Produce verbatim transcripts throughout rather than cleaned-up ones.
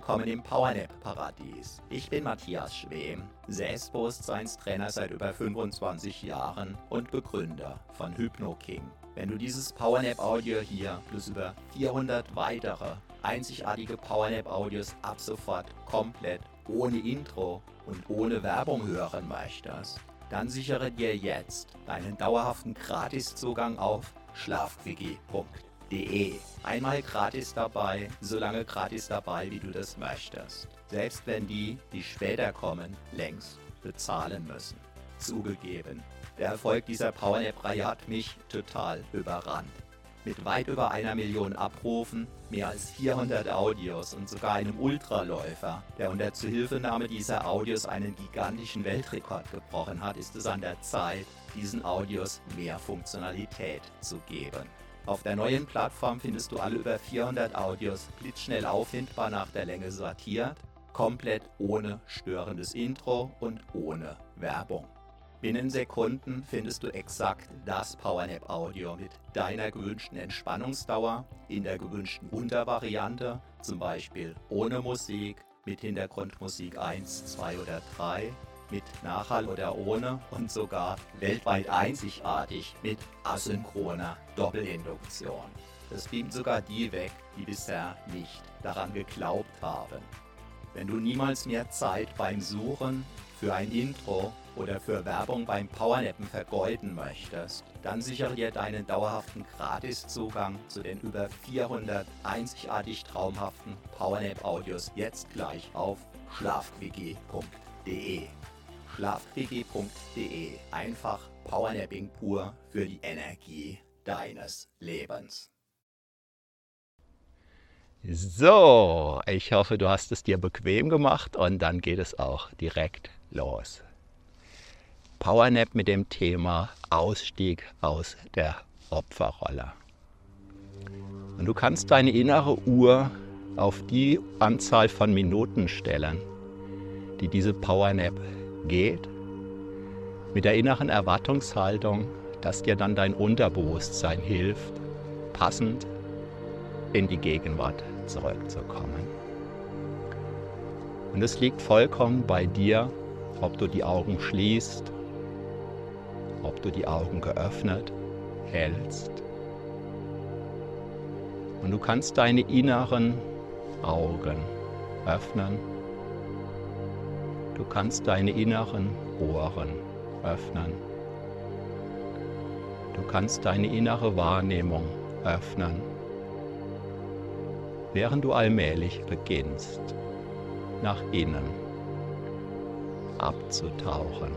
willkommen im PowerNap-Paradies. Ich bin Matthias Schwem, Selbstbewusstseinstrainer seit über fünfundzwanzig Jahren und Begründer von HypnoKing. Wenn du dieses PowerNap-Audio hier plus über vierhundert weitere einzigartige PowerNap-Audios ab sofort komplett ohne Intro und ohne Werbung hören möchtest, dann sichere dir jetzt deinen dauerhaften Gratiszugang auf schlafquickie punkt de. Einmal gratis dabei, so lange gratis dabei, wie du das möchtest. Selbst wenn die, die später kommen, längst bezahlen müssen. Zugegeben, der Erfolg dieser PowerNap-Reihe hat mich total überrannt. Mit weit über einer Million Abrufen, mehr als vierhundert Audios und sogar einem Ultraläufer, der unter Zuhilfenahme dieser Audios einen gigantischen Weltrekord gebrochen hat, ist es an der Zeit, diesen Audios mehr Funktionalität zu geben. Auf der neuen Plattform findest du alle über vierhundert Audios blitzschnell auffindbar nach der Länge sortiert, komplett ohne störendes Intro und ohne Werbung. Binnen Sekunden findest du exakt das PowerNap-Audio mit deiner gewünschten Entspannungsdauer in der gewünschten Untervariante, zum Beispiel ohne Musik, mit Hintergrundmusik eins, zwei oder drei, mit Nachhall oder ohne und sogar weltweit einzigartig mit asynchroner Doppelinduktion. Das beamt sogar die weg, die bisher nicht daran geglaubt haben. Wenn du niemals mehr Zeit beim Suchen für ein Intro oder für Werbung beim Powernappen vergeuden möchtest, dann sichere dir deinen dauerhaften Gratiszugang zu den über vierhundert einzigartig traumhaften PowerNap-Audios jetzt gleich auf schlafquickie punkt de. schlafquickie punkt de. Einfach Powernapping pur für die Energie deines Lebens. So, ich hoffe, du hast es dir bequem gemacht und dann geht es auch direkt los. PowerNap mit dem Thema Ausstieg aus der Opferrolle. Und du kannst deine innere Uhr auf die Anzahl von Minuten stellen, die diese PowerNap geht, mit der inneren Erwartungshaltung, dass dir dann dein Unterbewusstsein hilft, passend in die Gegenwart zurückzukommen. Und es liegt vollkommen bei dir, ob du die Augen schließt, ob du die Augen geöffnet hältst. Und du kannst deine inneren Augen öffnen. Du kannst deine inneren Ohren öffnen. Du kannst deine innere Wahrnehmung öffnen, während du allmählich beginnst, nach innen abzutauchen.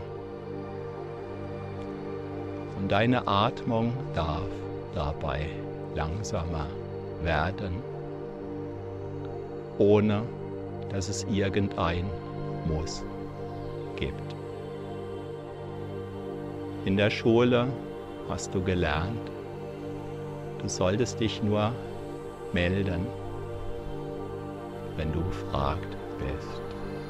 Und deine Atmung darf dabei langsamer werden, ohne dass es irgendein Muss gibt. In der Schule hast du gelernt, du solltest dich nur melden, wenn du gefragt bist.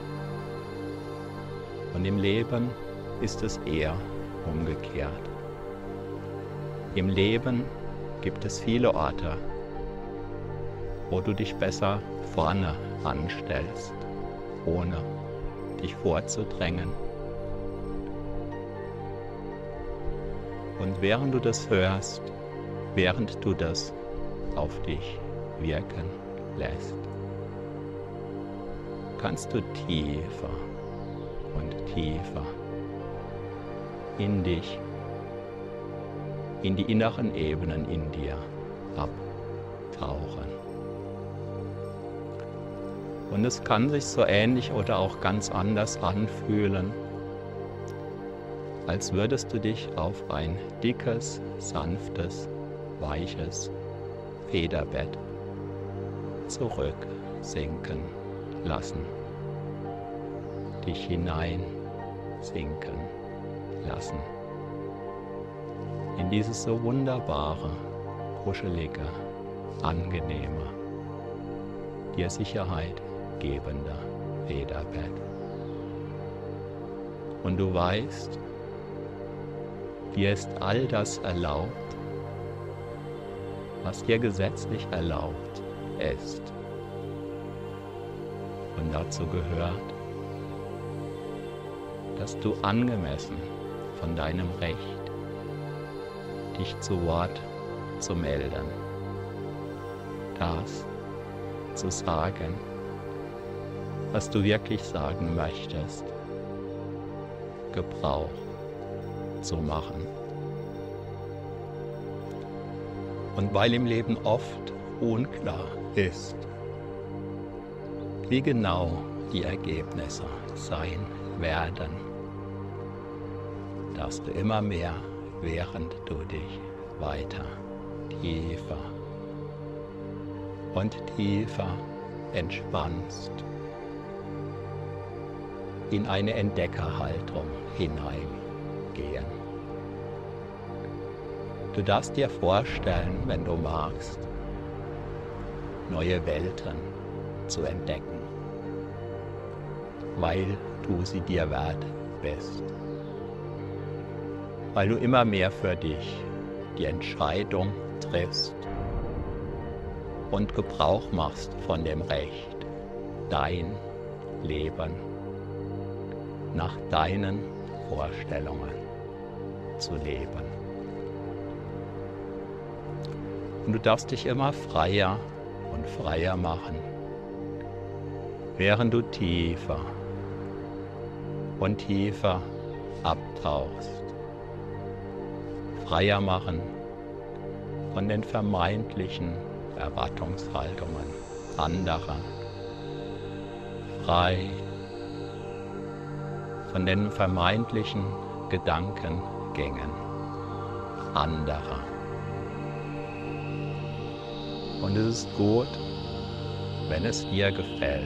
Und im Leben ist es eher umgekehrt. Im Leben gibt es viele Orte, wo du dich besser vorne anstellst, ohne dich vorzudrängen. Und während du das hörst, während du das auf dich wirken lässt, kannst du tiefer und tiefer in dich, in die inneren Ebenen in dir abtauchen. Und es kann sich so ähnlich oder auch ganz anders anfühlen, als würdest du dich auf ein dickes, sanftes, weiches Federbett zurücksinken lassen, dich hineinsinken lassen in dieses so wunderbare, kuschelige, angenehme, dir Sicherheit gebende Federbett. Und du weißt, dir ist all das erlaubt, was dir gesetzlich erlaubt ist. Und dazu gehört, dass du angemessen von deinem Recht, dich zu Wort zu melden, das zu sagen, was du wirklich sagen möchtest, Gebrauch zu machen. Und weil im Leben oft unklar ist, wie genau die Ergebnisse sein werden, darfst du immer mehr, während du dich weiter, tiefer und tiefer entspannst, in eine Entdeckerhaltung hineingehen. Du darfst dir vorstellen, wenn du magst, neue Welten zu entdecken, weil du sie dir wert bist. Weil du immer mehr für dich die Entscheidung triffst und Gebrauch machst von dem Recht, dein Leben nach deinen Vorstellungen zu leben. Und du darfst dich immer freier und freier machen, während du tiefer und tiefer abtauchst. Freier machen von den vermeintlichen Erwartungshaltungen anderer. Frei von den vermeintlichen Gedankengängen anderer. Und es ist gut, wenn es dir gefällt.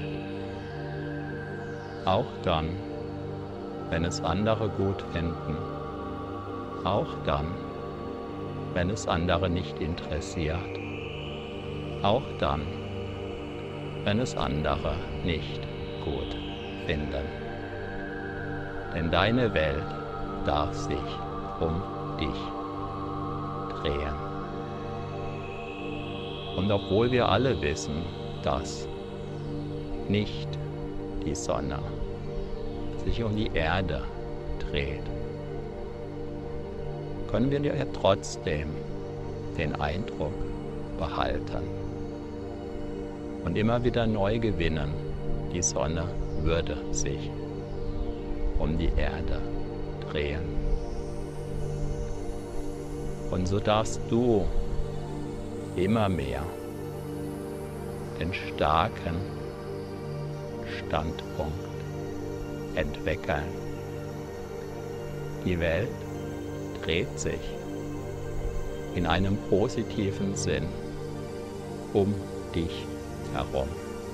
Auch dann, wenn es andere gut finden. Auch dann, wenn es andere nicht interessiert. Auch dann, wenn es andere nicht gut finden. Denn deine Welt darf sich um dich drehen. Und obwohl wir alle wissen, dass nicht die Sonne sich um die Erde dreht, können wir ja trotzdem den Eindruck behalten und immer wieder neu gewinnen, die Sonne würde sich um die Erde drehen. Und so darfst du immer mehr den starken Standpunkt entwickeln. Die Welt dreht sich in einem positiven Sinn um dich herum.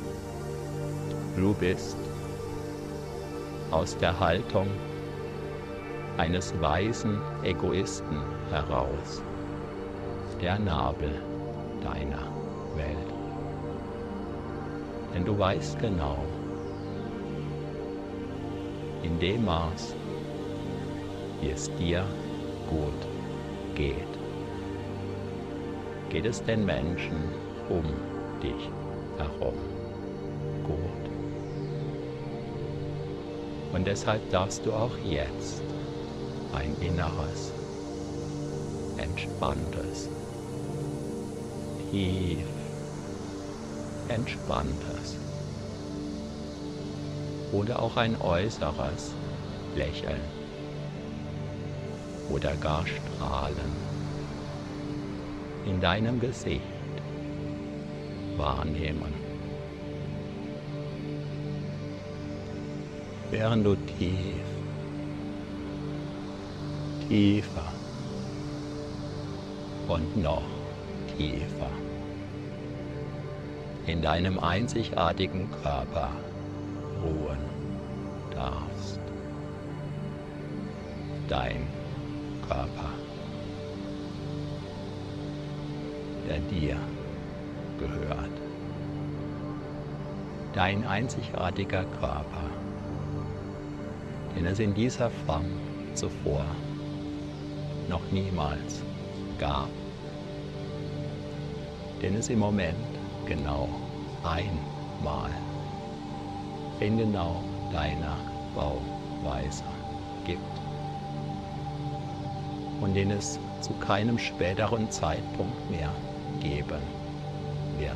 Du bist aus der Haltung eines weisen Egoisten heraus der Nabel deiner Welt. Denn du weißt genau, in dem Maß, wie es dir gut geht, geht es den Menschen um dich herum gut. Und deshalb darfst du auch jetzt ein inneres, entspanntes, tief entspanntes oder auch ein äußeres Lächeln oder gar Strahlen in deinem Gesicht wahrnehmen, während du tief, tiefer und noch tiefer in deinem einzigartigen Körper ruhen darfst. Dein Körper, der dir gehört. Dein einzigartiger Körper, den es in dieser Form zuvor noch niemals gab, den es im Moment genau einmal in genau deiner Bauweise gibt und den es zu keinem späteren Zeitpunkt mehr geben wird.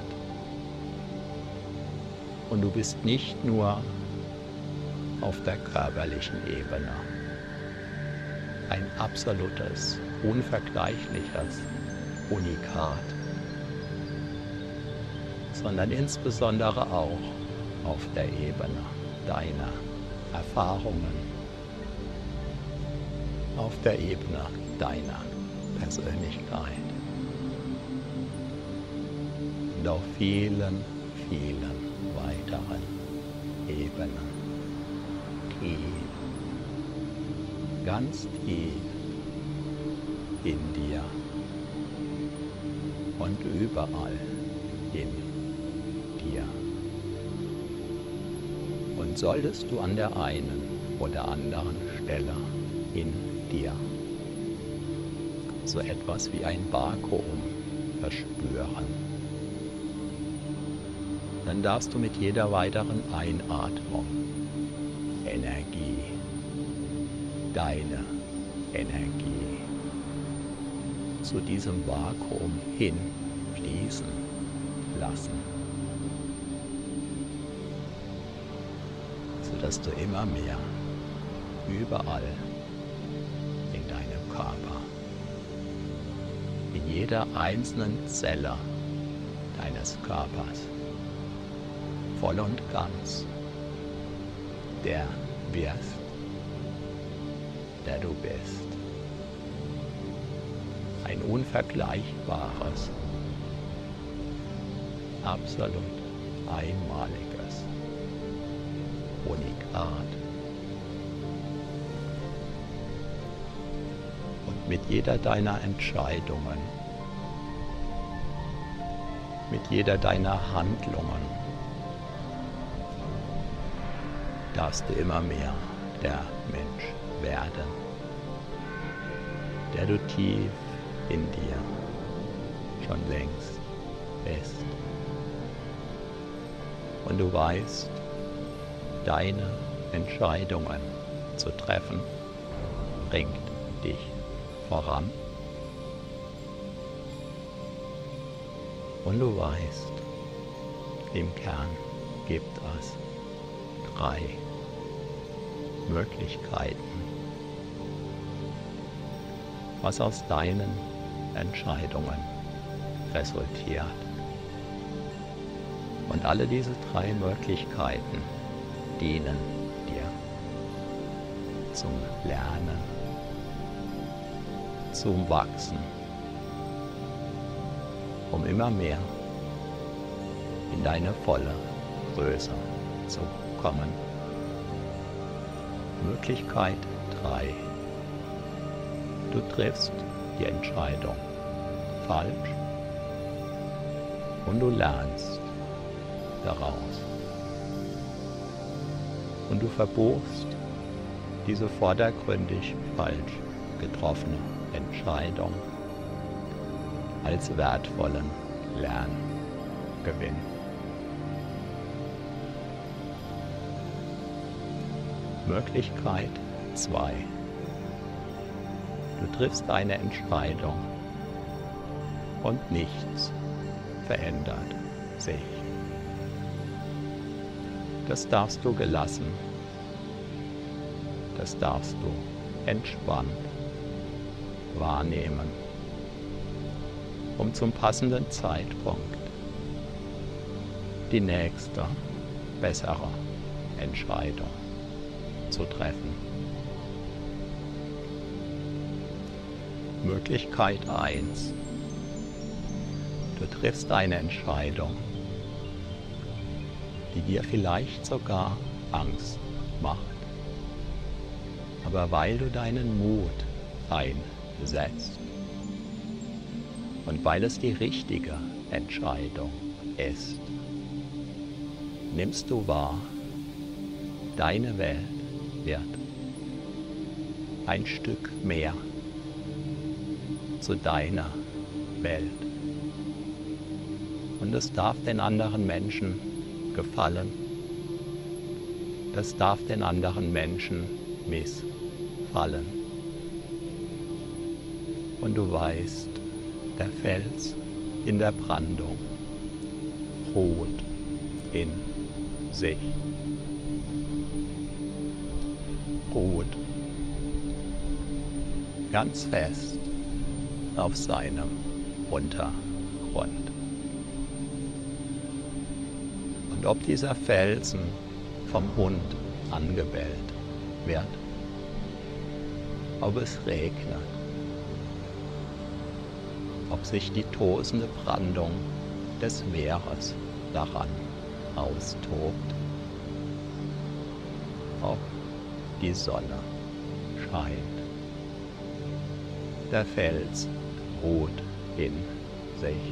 Und du bist nicht nur auf der körperlichen Ebene ein absolutes, unvergleichliches Unikat, sondern insbesondere auch auf der Ebene deiner Erfahrungen, auf der Ebene deiner Persönlichkeit und auf vielen, vielen weiteren Ebenen. Tief, ganz tief in dir und überall in dir. Und solltest du an der einen oder anderen Stelle in dir so etwas wie ein Vakuum verspüren, dann darfst du mit jeder weiteren Einatmung Energie, deine Energie zu diesem Vakuum hin fließen lassen, sodass du immer mehr überall in deinem Körper, in jeder einzelnen Zelle deines Körpers voll und ganz der wirst, der du bist. Ein unvergleichbares, absolut einmaliges Unikat. Und mit jeder deiner Entscheidungen, mit jeder deiner Handlungen darfst du immer mehr der Mensch werden, der du tief in dir schon längst bist. Und du weißt, deine Entscheidungen zu treffen, bringt dich voran. Und du weißt, im Kern gibt es drei Möglichkeiten, was aus deinen Entscheidungen resultiert. Und alle diese drei Möglichkeiten dienen dir zum Lernen, zum Wachsen, um immer mehr in deine volle Größe zu kommen. Möglichkeit drei. Du triffst die Entscheidung falsch und du lernst daraus. Und du verbuchst diese vordergründig falsch getroffene Entscheidung als wertvollen Lerngewinn. Möglichkeit zwei. Du triffst eine Entscheidung und nichts verändert sich. Das darfst du gelassen, das darfst du entspannt wahrnehmen, um zum passenden Zeitpunkt die nächste, bessere Entscheidung zu treffen. Möglichkeit eins. Du triffst eine Entscheidung, die dir vielleicht sogar Angst macht. Aber weil du deinen Mut einsetzt und weil es die richtige Entscheidung ist, nimmst du wahr, deine Welt wird ein Stück mehr zu deiner Welt. Und es darf den anderen Menschen gefallen, das darf den anderen Menschen missfallen. Und du weißt, der Fels in der Brandung ruht in sich. Ruht ganz fest auf seinem Untergrund. Und ob dieser Felsen vom Hund angebellt wird, ob es regnet, ob sich die tosende Brandung des Meeres daran austobt, ob die Sonne scheint. Der Fels ruht in sich.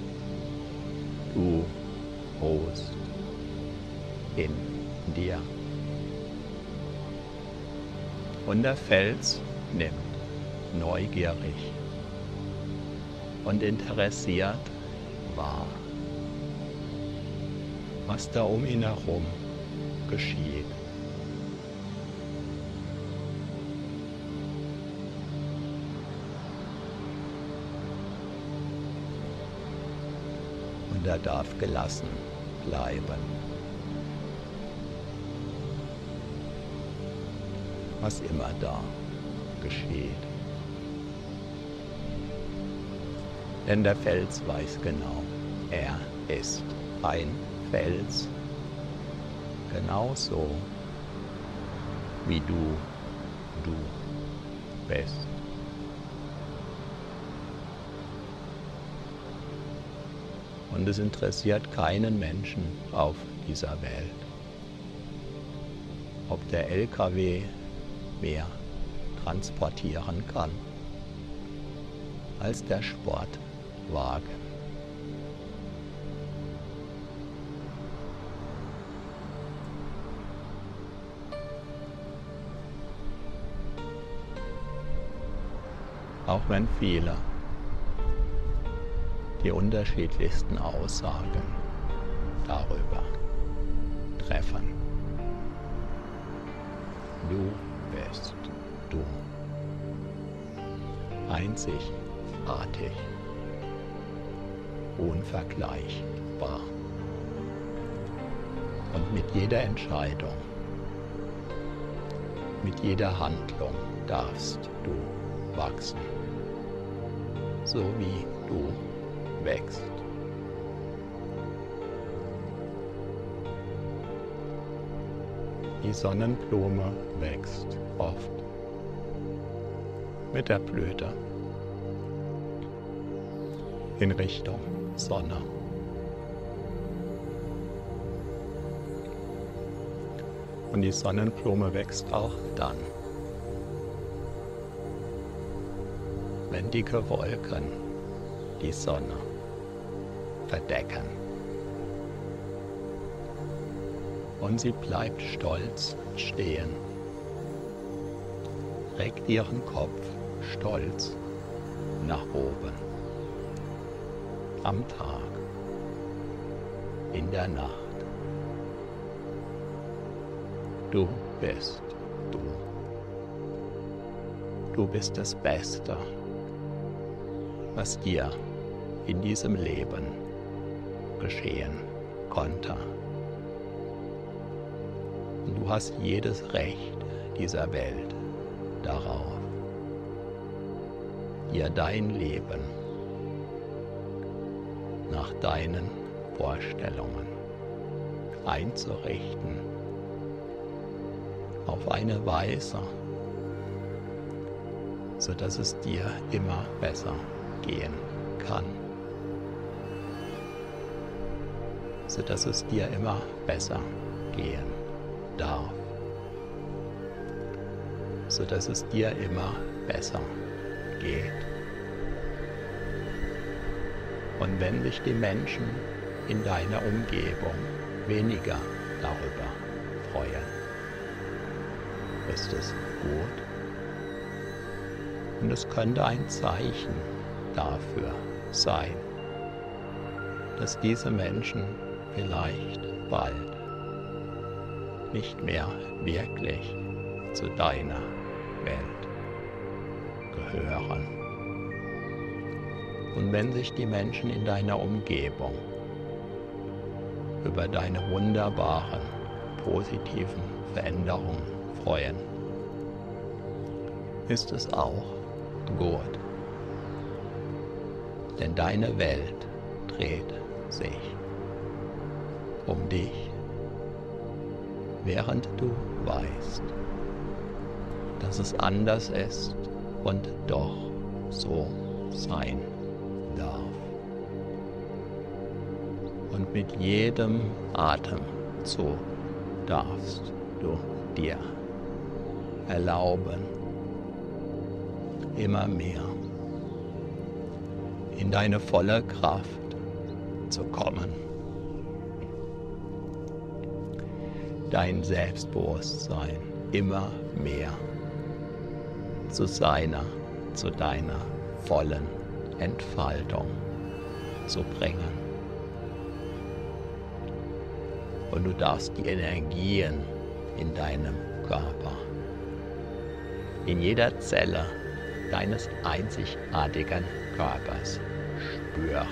Du ruhst in dir. Und der Fels nimmt neugierig und interessiert wahr, was da um ihn herum geschieht. Und er darf gelassen bleiben. Was immer da geschieht. Denn der Fels weiß genau, er ist ein Fels, genauso wie du, du bist. Und es interessiert keinen Menschen auf dieser Welt, ob der L K W mehr transportieren kann als der Sportwagen. Auch wenn viele die unterschiedlichsten Aussagen darüber treffen. Du bist du. Einzigartig. Unvergleichbar. Und mit jeder Entscheidung, mit jeder Handlung darfst du wachsen. So wie du wächst. Die Sonnenblume wächst oft mit der Blüte in Richtung Sonne. Und die Sonnenblume wächst auch dann, wenn dicke Wolken die Sonne verdecken. Und sie bleibt stolz stehen, reckt ihren Kopf stolz nach oben. Am Tag, in der Nacht. Du bist du. Du bist das Beste, was dir in diesem Leben geschehen konnte. Und du hast jedes Recht dieser Welt darauf, dir dein Leben nach deinen Vorstellungen einzurichten, auf eine Weise, sodass es dir immer besser gehen kann, sodass es dir immer besser gehen darf, sodass es dir immer besser geht. Und wenn sich die Menschen in deiner Umgebung weniger darüber freuen, ist es gut. Und es könnte ein Zeichen dafür sein, dass diese Menschen vielleicht bald nicht mehr wirklich zu deiner Welt gehören. Und wenn sich die Menschen in deiner Umgebung über deine wunderbaren, positiven Veränderungen freuen, ist es auch gut. Denn deine Welt dreht sich um dich, während du weißt, dass es anders ist und doch so sein darf. Und mit jedem Atemzug darfst du dir erlauben, immer mehr in deine volle Kraft zu kommen. Dein Selbstbewusstsein immer mehr zu seiner, zu deiner vollen Entfaltung zu bringen. Und du darfst die Energien in deinem Körper, in jeder Zelle deines einzigartigen Körpers spüren.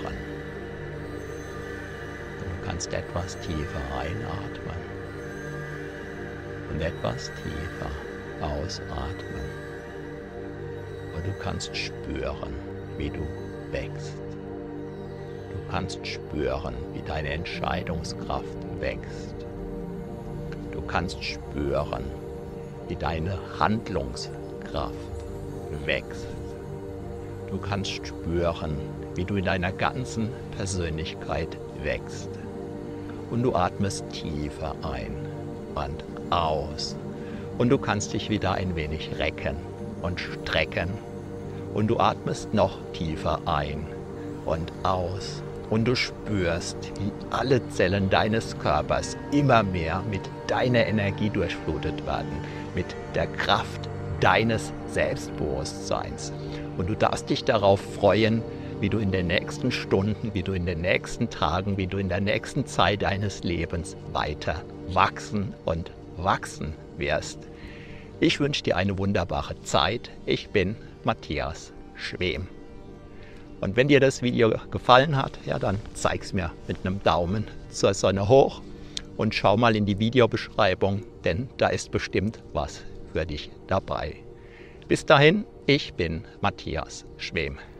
Und du kannst etwas tiefer einatmen und etwas tiefer ausatmen. Und du kannst spüren, wie du wächst. Du kannst spüren, wie deine Entscheidungskraft wächst. Du kannst spüren, wie deine Handlungskraft wächst. Du kannst spüren, wie du in deiner ganzen Persönlichkeit wächst. Und du atmest tiefer ein und aus. Und du kannst dich wieder ein wenig recken und strecken. Und du atmest noch tiefer ein und aus. Und du spürst, wie alle Zellen deines Körpers immer mehr mit deiner Energie durchflutet werden, mit der Kraft deines Selbstbewusstseins. Und du darfst dich darauf freuen, wie du in den nächsten Stunden, wie du in den nächsten Tagen, wie du in der nächsten Zeit deines Lebens weiter wachsen und wachsen wirst. Ich wünsche dir eine wunderbare Zeit. Ich bin Matthias Schwem. Und wenn dir das Video gefallen hat, ja, dann zeig's mir mit einem Daumen zur Sonne hoch und schau mal in die Videobeschreibung, denn da ist bestimmt was für dich dabei. Bis dahin, ich bin Matthias Schwem.